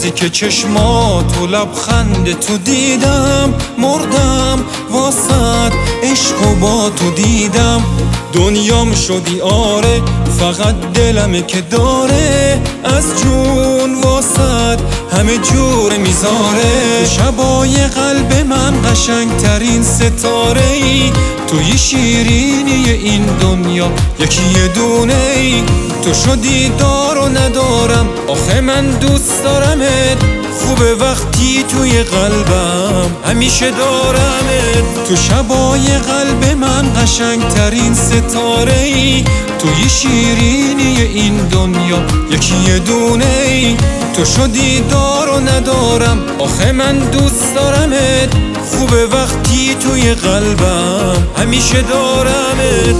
روزی که چشمات و لبخند تو دیدم، مردم واسد عشق و با تو دیدم. دنیام شدی آره، فقط دلمه که داره از جون واسد همه جور میذاره. شبای قلب من قشنگترین ستاره ای، توی شیرینی این دنیا یکی یه دونه ای. تو شدی دار و ندارم، آخه من دوست دارمت. خوبه وقتی توی قلبم همیشه دارمت. تو شبای قلب من قشنگترین ستاره ای، توی شیرینی این دنیا یکی یه دونه ای. تو شدی دار و ندارم، آخه من دوست دارمت. خوبه وقتی توی قلبم همیشه دارمت.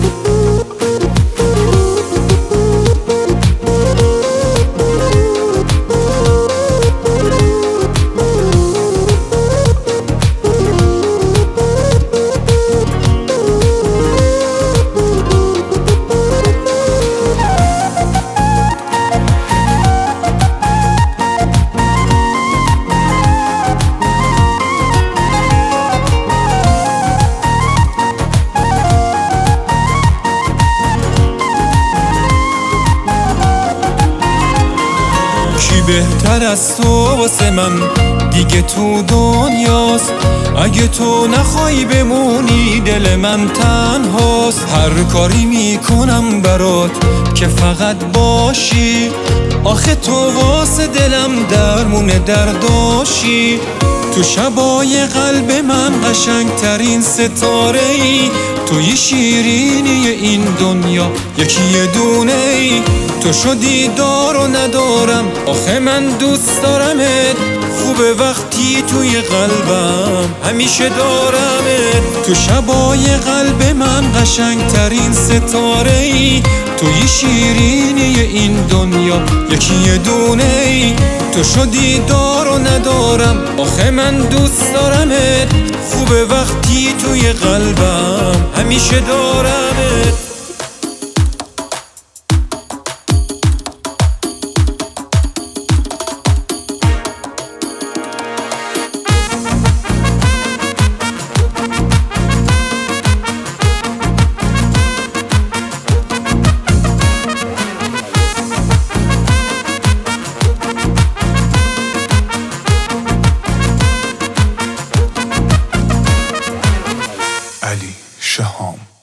کی بهتر از تو واسه من دیگه تو دنیاست؟ اگه تو نخوای بمونی دل من تنهاست. هر کاری میکنم برات که فقط باشی، آخه تو واسه دلم درمون درداشی. تو شبای قلب من قشنگترین ستاره ای، توی شیرینی این دنیا یکی یه دونه ای. تو شدی دار و ندارم، آخه من دوست دارمت. خوبه وقتی توی قلبم همیشه دارمت. تو شبای قلب من قشنگترین ستاره ای، توی شیرینی این دنیا یکی یه دونه ای. تو شدی دار و ندارم، آخه من دوست دارمت. خوبه وقتی توی قلبم همیشه دارمت. علی شهام.